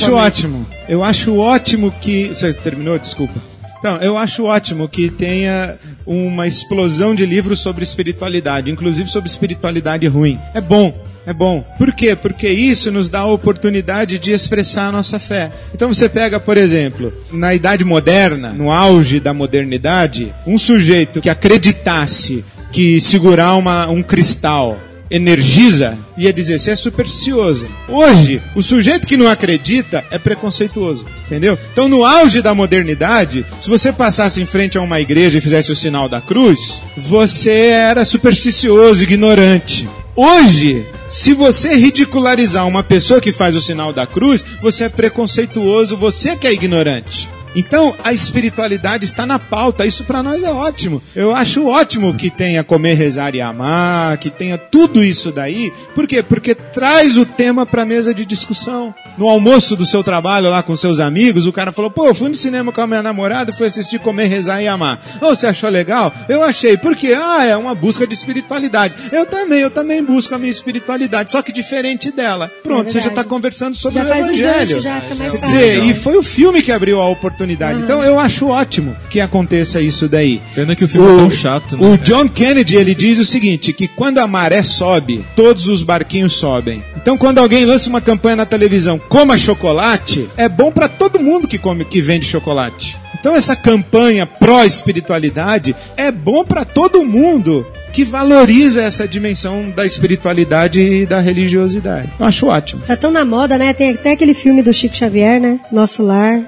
Eu acho ótimo que... Você terminou? Desculpa. Então, eu acho ótimo que tenha uma explosão de livros sobre espiritualidade, inclusive sobre espiritualidade ruim. É bom. É bom. Por quê? Porque isso nos dá a oportunidade de expressar a nossa fé. Então você pega, por exemplo, na Idade Moderna, no auge da modernidade, um sujeito que acreditasse que segurar um cristal energiza, ia dizer, você é supersticioso. Hoje, o sujeito que não acredita é preconceituoso, entendeu? Então, no auge da modernidade, se você passasse em frente a uma igreja e fizesse o sinal da cruz, você era supersticioso, ignorante. Hoje, se você ridicularizar uma pessoa que faz o sinal da cruz, você é preconceituoso, você que é ignorante. Então, a espiritualidade está na pauta, isso para nós é ótimo. Eu acho ótimo que tenha Comer, Rezar e Amar, que tenha tudo isso daí. Por quê? Porque traz o tema para a mesa de discussão. No almoço do seu trabalho lá com seus amigos, o cara falou, eu fui no cinema com a minha namorada, fui assistir Comer, Rezar e Amar. Você achou legal? Eu achei. Por quê? É uma busca de espiritualidade. Eu também busco a minha espiritualidade, só que diferente dela. Pronto, você já está conversando sobre o Evangelho. Já fica mais Quer dizer, e foi o filme que abriu a oportunidade. Então eu acho ótimo que aconteça isso daí. Pena que o filme é tão chato, né? O John Kennedy, ele diz o seguinte, que quando a maré sobe, todos os barquinhos sobem. Então quando alguém lança uma campanha na televisão, coma chocolate, é bom para todo mundo que vende chocolate. Então essa campanha pró-espiritualidade é bom para todo mundo que valoriza essa dimensão da espiritualidade e da religiosidade. Eu acho ótimo. Tá tão na moda, né? Tem até aquele filme do Chico Xavier, né? Nosso Lar.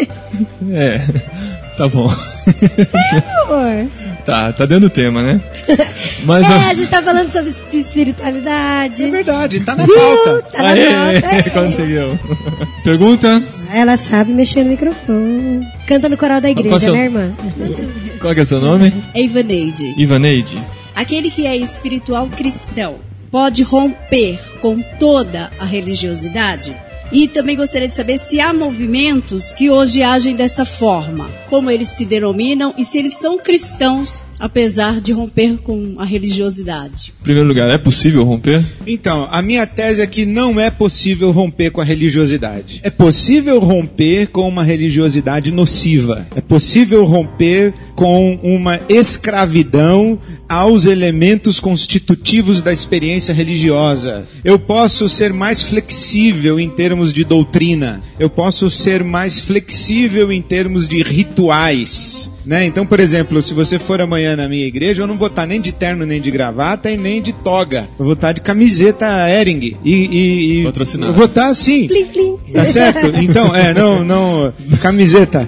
Tá bom. Amor. Tá dando tema, né? Mas a gente tá falando sobre espiritualidade. É verdade, tá na pauta. Tá na pauta. Conseguiu. Pergunta? Ela sabe mexer no microfone. Canta no coral da igreja, né, irmã? Qual que é o seu nome? Ivaneide. Ivaneide. Aquele que é espiritual cristão pode romper com toda a religiosidade? E também gostaria de saber se há movimentos que hoje agem dessa forma, como eles se denominam e se eles são cristãos, apesar de romper com a religiosidade. Em primeiro lugar, é possível romper? Então, a minha tese é que não é possível romper com a religiosidade. É possível romper com uma religiosidade nociva. É possível romper com uma escravidão aos elementos constitutivos da experiência religiosa. Eu posso ser mais flexível em termos de doutrina. Eu posso ser mais flexível em termos de rituais. Né? Então, por exemplo, se você for amanhã na minha igreja, eu não vou estar nem de terno, nem de gravata e nem de toga. Eu vou estar de camiseta Hering. Patrocinado. Eu vou estar assim. Plim, plim. Tá certo? Então, não, camiseta.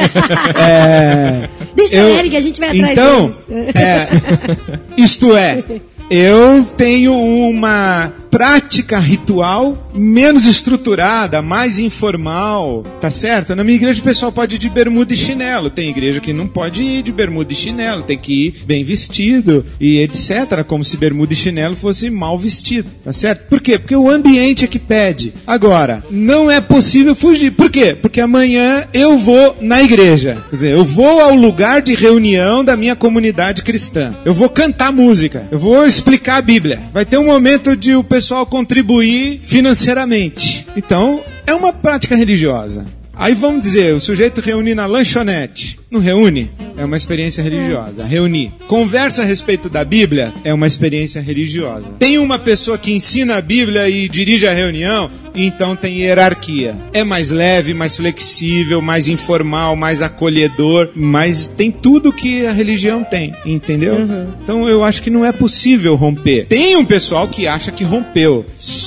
Deixa a Hering, a gente vai atrás então, isto é, eu tenho uma prática ritual menos estruturada, mais informal, tá certo? Na minha igreja o pessoal pode ir de bermuda e chinelo, tem igreja que não pode ir de bermuda e chinelo, tem que ir bem vestido e etc, como se bermuda e chinelo fosse mal vestido, tá certo? Por quê? Porque o ambiente é que pede. Agora, não é possível fugir. Por quê? Porque amanhã eu vou na igreja, quer dizer, eu vou ao lugar de reunião da minha comunidade cristã, eu vou cantar música, eu vou explicar a Bíblia, vai ter um momento de o pessoal contribuir financeiramente. Então, é uma prática religiosa. Aí vamos dizer, o sujeito reunir na lanchonete. Não reúne? É uma experiência religiosa. Reunir. Conversa a respeito da Bíblia é uma experiência religiosa. Tem uma pessoa que ensina a Bíblia e dirige a reunião, então tem hierarquia. É mais leve, mais flexível, mais informal, mais acolhedor, mas tem tudo que a religião tem, entendeu? Então eu acho que não é possível romper. Tem um pessoal que acha que rompeu.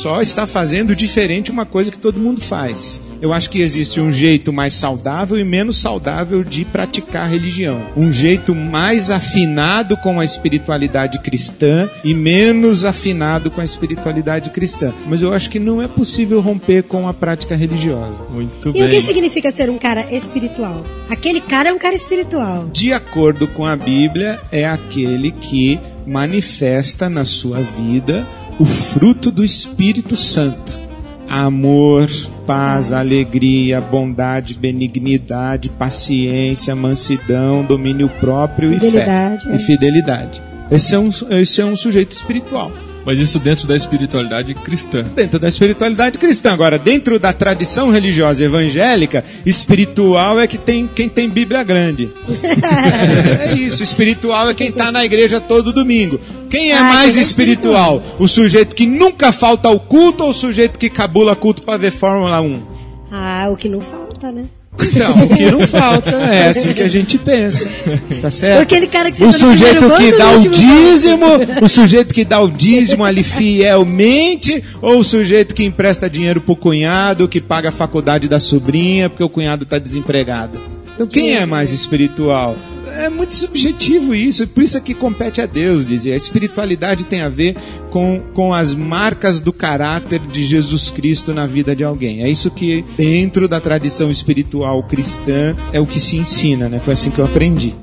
só está fazendo diferente uma coisa que todo mundo faz. Eu acho que existe um jeito mais saudável e menos saudável de praticar religião. Um jeito mais afinado com a espiritualidade cristã e menos afinado com a espiritualidade cristã. Mas eu acho que não é possível romper com a prática religiosa. Muito bem. E o que significa ser um cara espiritual? Aquele cara é um cara espiritual. De acordo com a Bíblia, é aquele que manifesta na sua vida o fruto do Espírito Santo. Amor, paz, alegria, bondade, benignidade, paciência, mansidão, domínio próprio fidelidade, e fé. E fidelidade. Esse é um sujeito espiritual. Mas isso dentro da espiritualidade cristã. Dentro da espiritualidade cristã. Agora, dentro da tradição religiosa evangélica, espiritual é quem tem Bíblia grande. É isso, espiritual é quem está na igreja todo domingo. Quem é mais espiritual? O sujeito que nunca falta ao culto ou o sujeito que cabula culto para ver Fórmula 1? O que não falta, né? Então, o que não falta, é assim que a gente pensa, tá certo? Aquele cara que o sujeito que dá o dízimo, o sujeito que dá o dízimo ali fielmente, ou o sujeito que empresta dinheiro pro cunhado, que paga a faculdade da sobrinha porque o cunhado tá desempregado. Então, quem é mais espiritual? É muito subjetivo isso, por isso é que compete a Deus dizer. A espiritualidade tem a ver com as marcas do caráter de Jesus Cristo na vida de alguém. É isso que, dentro da tradição espiritual cristã, é o que se ensina, né? Foi assim que eu aprendi.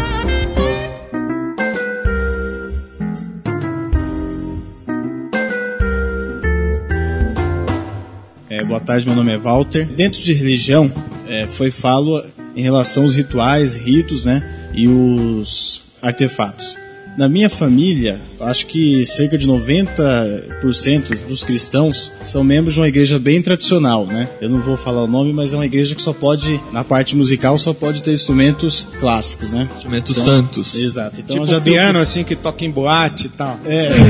Boa tarde, meu nome é Walter. Dentro de religião, falo em relação aos rituais, ritos, né, e os artefatos. Na minha família, acho que cerca de 90% dos cristãos são membros de uma igreja bem tradicional, né? Eu não vou falar o nome, mas é uma igreja que só pode, na parte musical, só pode ter instrumentos clássicos, né? Instrumentos santos. Exato. Então, tipo já piano, assim, que toca em boate e tal.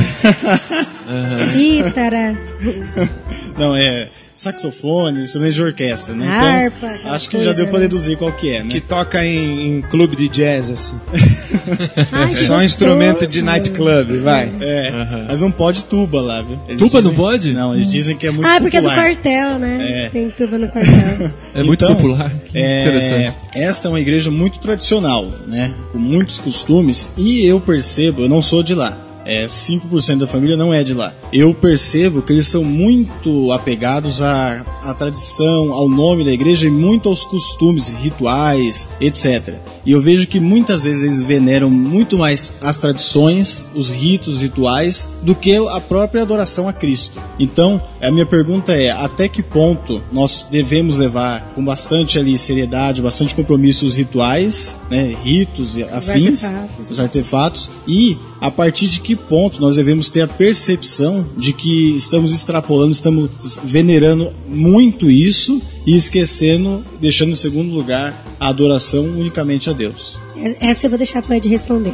Cítara. Não, saxofone, instrumentos de orquestra, né? Harpa, então, acho que já deu pra deduzir qual que é, né? Que toca em clube de jazz, assim. Ai, só um instrumento de nightclub, vai. Mas não pode tuba lá, viu? Tuba não pode? Não, eles dizem que é muito porque popular. é do quartel, né? Tem tuba no quartel. É muito popular, que interessante. Esta é uma igreja muito tradicional, né? Com muitos costumes, e eu percebo, eu não sou de lá. 5% da família não é de lá. Eu percebo que eles são muito apegados à tradição, ao nome da igreja e muito aos costumes, rituais, etc. E eu vejo que muitas vezes eles veneram muito mais as tradições, os ritos, rituais, do que a própria adoração a Cristo. Então, a minha pergunta é, até que ponto nós devemos levar com bastante seriedade, bastante compromisso os rituais, né, ritos e afins, os artefatos, e a partir de que ponto nós devemos ter a percepção de que estamos extrapolando, estamos venerando muito isso e esquecendo, deixando em segundo lugar a adoração unicamente a Deus. Essa eu vou deixar para o Ed responder.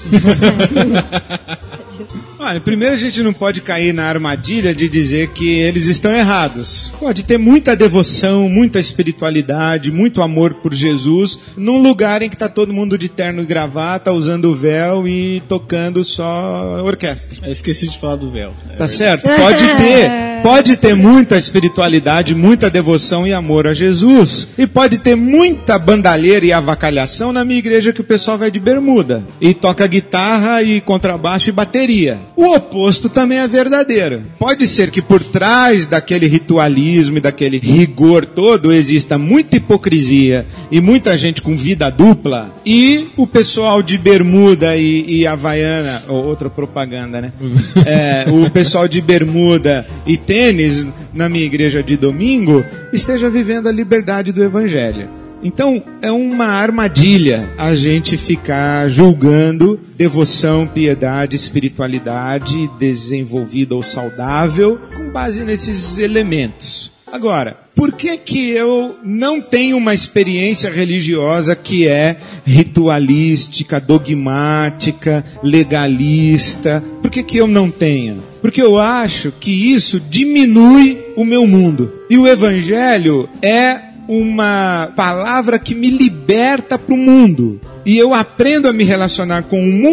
Olha, primeiro a gente não pode cair na armadilha de dizer que eles estão errados. Pode ter muita devoção, muita espiritualidade, muito amor por Jesus, num lugar em que está todo mundo de terno e gravata, usando o véu e tocando só orquestra. Eu esqueci de falar do véu. Tá certo? Pode ter muita espiritualidade, muita devoção e amor a Jesus. E pode ter muita bandalheira e avacalhação na minha igreja que o pessoal vai de bermuda e toca guitarra e contrabaixo e bateria. O oposto também é verdadeiro. Pode ser que por trás daquele ritualismo e daquele rigor todo exista muita hipocrisia e muita gente com vida dupla, e o pessoal de bermuda e havaiana, outra propaganda, né? O pessoal de bermuda e tênis na minha igreja de domingo esteja vivendo a liberdade do evangelho. Então, é uma armadilha a gente ficar julgando devoção, piedade, espiritualidade desenvolvida ou saudável com base nesses elementos. Agora, por que eu não tenho uma experiência religiosa que é ritualística, dogmática, legalista? Por que eu não tenho? Porque eu acho que isso diminui o meu mundo. E o evangelho é uma palavra que me liberta para o mundo. E eu aprendo a me relacionar com o mundo todo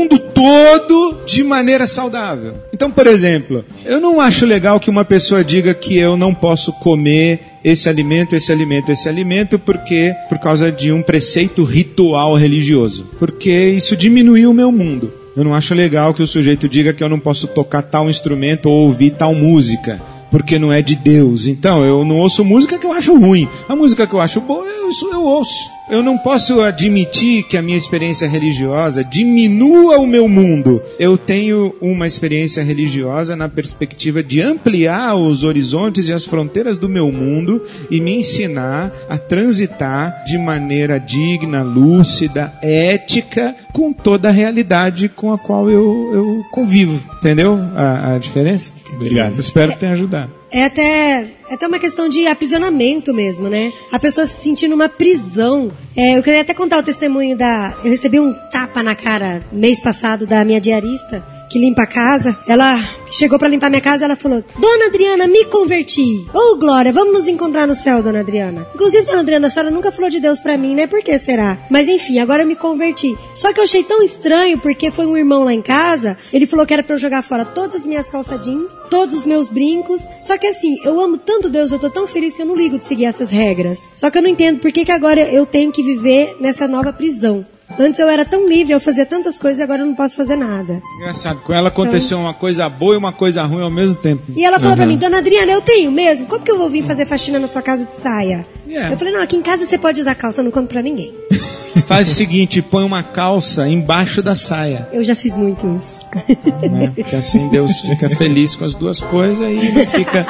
todo de maneira saudável. Então, por exemplo, eu não acho legal que uma pessoa diga que eu não posso comer esse alimento, porque por causa de um preceito ritual religioso. Porque isso diminuiu o meu mundo. Eu não acho legal que o sujeito diga que eu não posso tocar tal instrumento ou ouvir tal música, porque não é de Deus. Então, eu não ouço música que eu acho ruim. A música que eu acho boa, eu ouço. Eu não posso admitir que a minha experiência religiosa diminua o meu mundo. Eu tenho uma experiência religiosa na perspectiva de ampliar os horizontes e as fronteiras do meu mundo e me ensinar a transitar de maneira digna, lúcida, ética, com toda a realidade com a qual eu convivo. Entendeu a diferença? Obrigado. Espero que tenha ajudado. É até uma questão de aprisionamento mesmo, né? A pessoa se sentir numa prisão. Eu queria até contar o testemunho Eu recebi um tapa na cara mês passado da minha diarista, que limpa a casa. Ela chegou pra limpar minha casa, ela falou: Dona Adriana, me converti. Ô, Glória, vamos nos encontrar no céu, Dona Adriana. Inclusive, Dona Adriana, a senhora nunca falou de Deus pra mim, né? Por que será? Mas enfim, agora eu me converti. Só que eu achei tão estranho, porque foi um irmão lá em casa, ele falou que era pra eu jogar fora todas as minhas calça jeans, todos os meus brincos. Só que assim, eu amo tanto Deus, eu tô tão feliz que eu não ligo de seguir essas regras. Só que eu não entendo por que agora eu tenho que viver nessa nova prisão. Antes eu era tão livre, eu fazia tantas coisas e agora eu não posso fazer nada. Engraçado, com ela aconteceu uma coisa boa e uma coisa ruim ao mesmo tempo. E ela falou pra mim: Dona Adriana, eu tenho mesmo? Como que eu vou vir fazer faxina na sua casa de saia? Eu falei: não, aqui em casa você pode usar calça, eu não conto pra ninguém. Faz o seguinte, põe uma calça embaixo da saia. Eu já fiz muito isso. Porque assim Deus fica feliz com as duas coisas e não fica...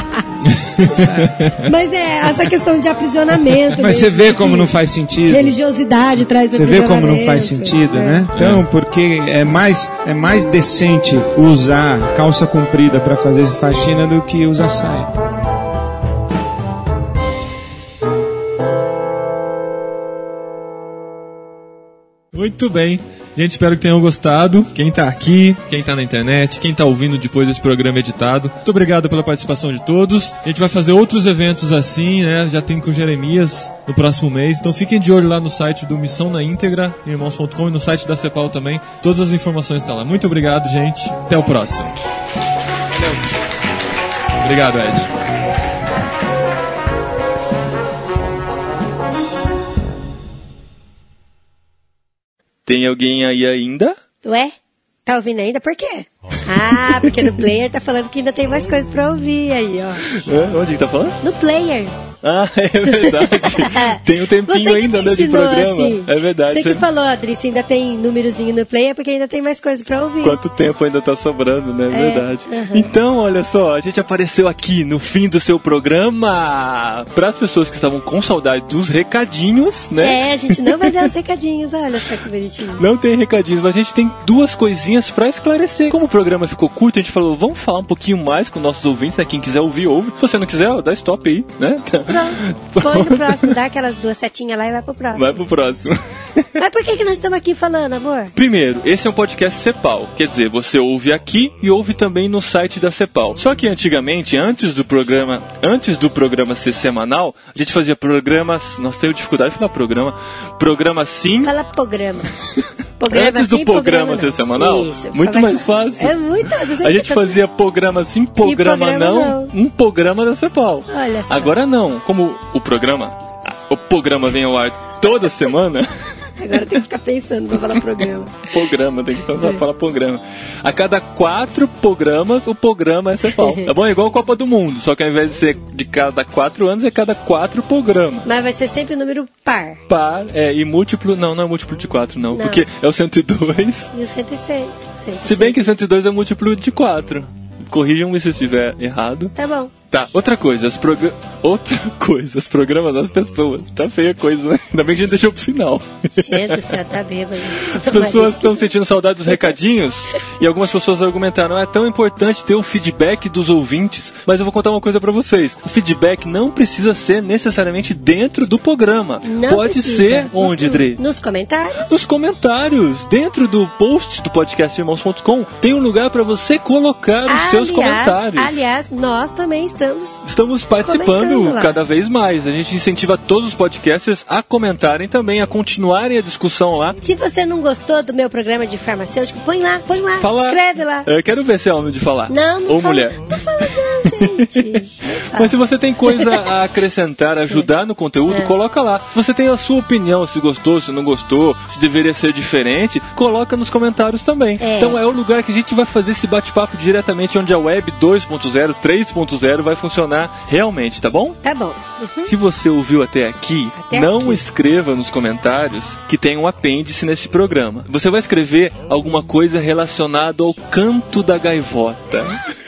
Mas essa questão de aprisionamento. Mas você vê como não faz sentido. Religiosidade traz Você aprisionamento. vê como não faz sentido, né? Então, porque é mais decente usar calça comprida para fazer faxina do que usar saia. Muito bem. Gente, espero que tenham gostado. Quem tá aqui, quem tá na internet, quem tá ouvindo depois desse programa editado, muito obrigado pela participação de todos. A gente vai fazer outros eventos assim, né? Já tem com o Jeremias no próximo mês. Então fiquem de olho lá no site do Missão na Íntegra, irmãos.com, e no site da CEPAL também. Todas as informações estão lá. Muito obrigado, gente. Até o próximo. Valeu. Obrigado, Ed. Tem alguém aí ainda? Ué? Tá ouvindo ainda? Por quê? Ah, porque no player tá falando que ainda tem mais coisas pra ouvir aí, ó. Onde que tá falando? No player. Ah, é verdade. Tem um tempinho ainda, né, de programa. Assim. É verdade. Você que falou, Adri, se ainda tem númerozinho no player, porque ainda tem mais coisa pra ouvir. Quanto tempo ainda tá sobrando, né? É verdade. Então, olha só, a gente apareceu aqui no fim do seu programa. Para as pessoas que estavam com saudade dos recadinhos, né? A gente não vai dar os recadinhos, olha só que bonitinho. Não tem recadinhos, mas a gente tem duas coisinhas pra esclarecer. Como o programa ficou curto, a gente falou, vamos falar um pouquinho mais com nossos ouvintes, né? Quem quiser ouvir, ouve. Se você não quiser, dá stop aí, né? Põe no próximo, dá aquelas duas setinhas lá e vai pro próximo. Vai pro próximo. Mas por que nós estamos aqui falando, amor? Primeiro, esse é um podcast CEPAL. Quer dizer, você ouve aqui e ouve também no site da CEPAL. Só que antigamente, antes do programa ser semanal, a gente fazia programas... Nossa, tenho dificuldade de falar programa. Programa sim... Fala programa. Antes do programa ser semanal? Isso, muito mais fácil. É muito... A gente fazia programa sim, programa não. Um programa da CEPAL. Olha só. Agora não. Como o programa vem ao ar toda semana... Agora tem que ficar pensando pra falar programa. Programa, tem que falar programa. A cada 4 programas, o programa é CEPAL. Tá bom? É igual a Copa do Mundo, só que ao invés de ser de cada 4 anos, é cada 4 programas. Mas vai ser sempre número par. Par, e múltiplo, não é múltiplo de 4, não. Porque é o 102. E o 106. Se bem que o 102 é múltiplo de 4. Corrijam-me se eu estiver errado. Tá bom. Tá, outra coisa, os programas das pessoas. Tá feia a coisa, né? Ainda bem que a gente deixou pro final. Gente, você tá bêbado. As pessoas estão sentindo saudade dos recadinhos e algumas pessoas argumentaram, é tão importante ter o feedback dos ouvintes, mas eu vou contar uma coisa pra vocês. O feedback não precisa ser necessariamente dentro do programa. Não pode precisa. Ser onde, Dre? Nos comentários. Nos comentários. Dentro do post do podcastirmãos.com tem um lugar pra você colocar os seus comentários. Aliás, nós também estamos participando Vamos lá. cada vez mais. A gente incentiva todos os podcasters a comentarem também, a continuarem a discussão lá. Se você não gostou do meu programa de farmacêutico, põe lá, Fala. escreve lá. Eu quero ver se é homem de falar. Não Ou fala, mulher. Não fala não, gente. Mas se você tem coisa a acrescentar, ajudar no conteúdo, coloca lá. Se você tem a sua opinião, se gostou, se não gostou, se deveria ser diferente, coloca nos comentários também. Então é o lugar que a gente vai fazer esse bate-papo diretamente, onde a web 2.0, 3.0 vai funcionar realmente, tá bom? Tá bom. Se você ouviu até aqui, não escreva nos comentários que tem um apêndice nesse programa. Você vai escrever alguma coisa relacionada ao canto da gaivota.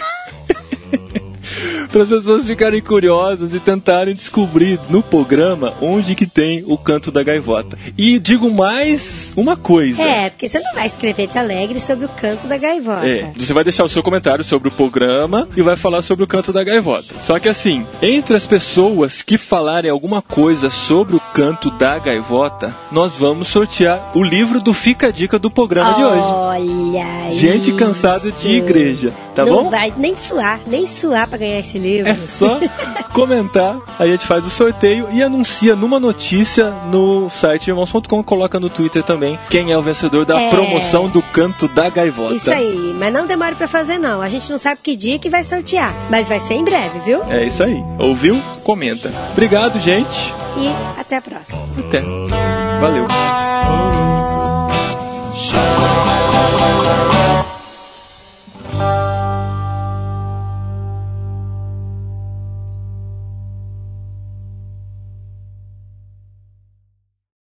Para as pessoas ficarem curiosas e tentarem descobrir no programa onde que tem o canto da gaivota. E digo mais uma coisa. Porque você não vai escrever de alegre sobre o canto da gaivota. Você vai deixar o seu comentário sobre o programa e vai falar sobre o canto da gaivota. Só que assim, entre as pessoas que falarem alguma coisa sobre o canto da gaivota, nós vamos sortear o livro do Fica a Dica do programa de hoje. Olha Gente cansada de igreja, tá bom? Não vai nem suar pra ganhar esse livro. É só comentar, a gente faz o sorteio e anuncia numa notícia no site irmãos.com, coloca no Twitter também quem é o vencedor da promoção do canto da gaivota. Isso aí, mas não demore pra fazer não, a gente não sabe que dia que vai sortear, mas vai ser em breve, viu? É isso aí, ouviu? Comenta. Obrigado, gente. E até a próxima. Até. Valeu.